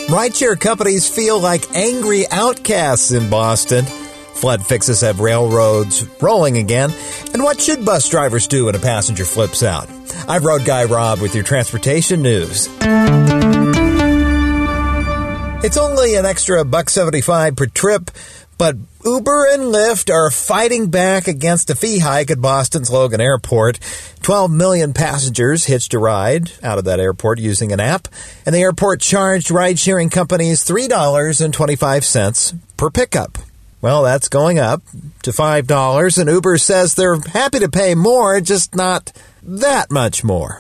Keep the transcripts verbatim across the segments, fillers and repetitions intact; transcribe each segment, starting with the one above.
Rideshare companies feel like angry outcasts in Boston. Flood fixes have railroads rolling again. And what should bus drivers do when a passenger flips out? I'm Road Guy Rob with your transportation news. It's only an extra buck seventy-five per trip, but Uber and Lyft are fighting back against a fee hike at Boston's Logan Airport. twelve million passengers hitched a ride out of that airport using an app, and the airport charged ride-sharing companies three dollars and twenty-five cents per pickup. Well, that's going up to five dollars, and Uber says they're happy to pay more, just not that much more.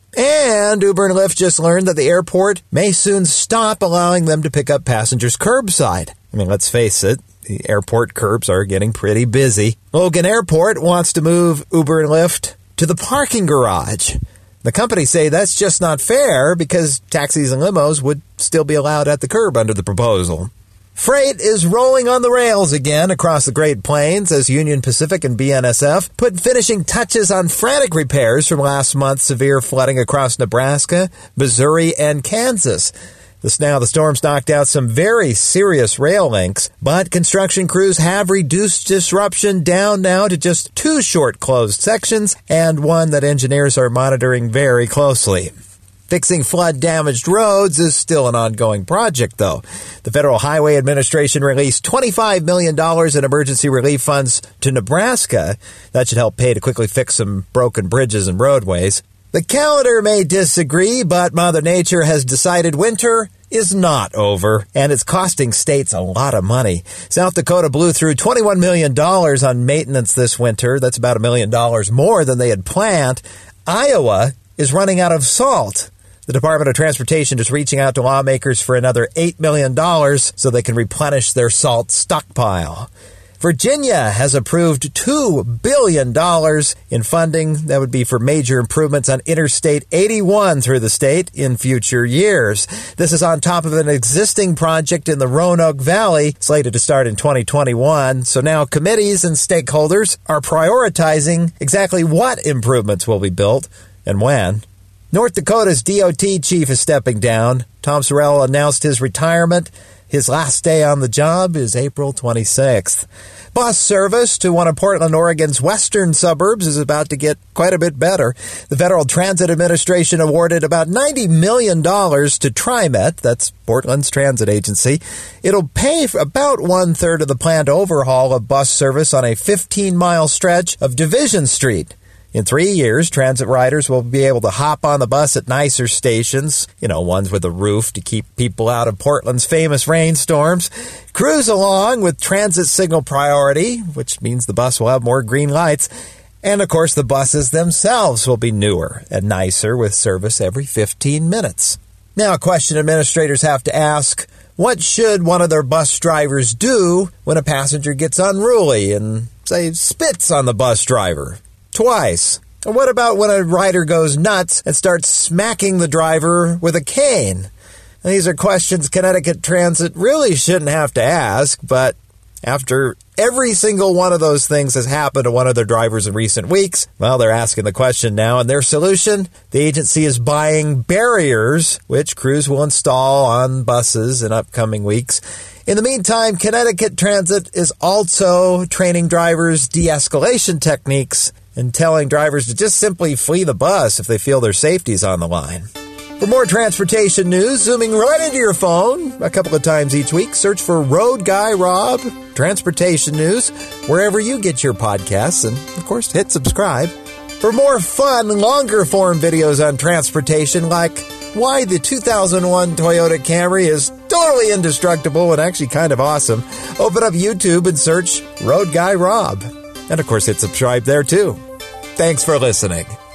And Uber and Lyft just learned that the airport may soon stop allowing them to pick up passengers curbside. I mean, let's face it, the airport curbs are getting pretty busy. Logan Airport wants to move Uber and Lyft to the parking garage. The companies say that's just not fair because taxis and limos would still be allowed at the curb under the proposal. Freight is rolling on the rails again across the Great Plains as Union Pacific and B N S F put finishing touches on frantic repairs from last month's severe flooding across Nebraska, Missouri, and Kansas. This now the storms knocked out some very serious rail links, but construction crews have reduced disruption down now to just two short closed sections and one that engineers are monitoring very closely. Fixing flood-damaged roads is still an ongoing project, though. The Federal Highway Administration released twenty-five million dollars in emergency relief funds to Nebraska. That should help pay to quickly fix some broken bridges and roadways. The calendar may disagree, but Mother Nature has decided winter is not over, and it's costing states a lot of money. South Dakota blew through twenty-one million dollars on maintenance this winter. That's about a million dollars more than they had planned. Iowa is running out of salt. The Department of Transportation is reaching out to lawmakers for another eight million dollars so they can replenish their salt stockpile. Virginia has approved two billion dollars in funding that would be for major improvements on Interstate eighty-one through the state in future years. This is on top of an existing project in the Roanoke Valley slated to start in twenty twenty-one. So now committees and stakeholders are prioritizing exactly what improvements will be built and when. North Dakota's D O T chief is stepping down. Tom Sorrell announced his retirement. His last day on the job is April twenty-sixth. Bus service to one of Portland, Oregon's western suburbs is about to get quite a bit better. The Federal Transit Administration awarded about ninety million dollars to TriMet, that's Portland's transit agency. It'll pay for about one-third of the planned overhaul of bus service on a fifteen-mile stretch of Division Street. In three years, transit riders will be able to hop on the bus at nicer stations, you know, ones with a roof to keep people out of Portland's famous rainstorms, cruise along with transit signal priority, which means the bus will have more green lights, and of course the buses themselves will be newer and nicer with service every fifteen minutes. Now, a question administrators have to ask: what should one of their bus drivers do when a passenger gets unruly and, say, spits on the bus driver? Twice. And what about when a rider goes nuts and starts smacking the driver with a cane? And these are questions Connecticut Transit really shouldn't have to ask, but after every single one of those things has happened to one of their drivers in recent weeks, well, they're asking the question now, and their solution? The agency is buying barriers, which crews will install on buses in upcoming weeks. In the meantime, Connecticut Transit is also training drivers de-escalation techniques and telling drivers to just simply flee the bus if they feel their safety's on the line. For more transportation news, zooming right into your phone a couple of times each week, search for Road Guy Rob, Transportation News, wherever you get your podcasts, and, of course, hit subscribe. For more fun, longer-form videos on transportation, like why the two thousand one Toyota Camry is totally indestructible and actually kind of awesome, open up YouTube and search Road Guy Rob. And, of course, hit subscribe there, too. Thanks for listening.